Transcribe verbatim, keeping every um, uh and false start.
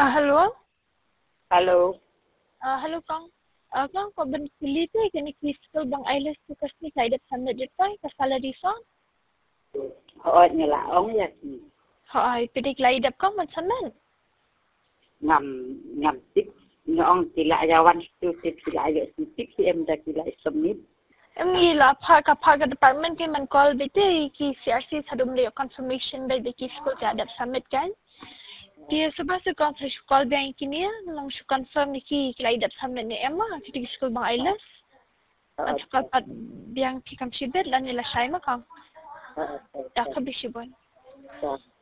Ah, halo? Halo. Ah, halo Kang. Ah, Kang, kau berbeli tu kena kis school bang Ailes tu kasi kaidat sambil jetai kasala refund. Hỏi người lạ ông ya ki. Hai, pedik laidap kang man saman. Ngam ngam tip ngong sila jawan tu tip sila ya tip si em dah sila submit. Emi la pa ka pa ka department ke man call bete ki C R C sadum le confirmation by the ki school jadap submit kan. Dia sebab tu kang sa call bank kini lang su confirm ni ki laidap submit ni Emma ki school bang Ailes. At saka pat biang ki kam sibet lan nila siya ma kang. Uh, uh, Dah ka bisibon. uh,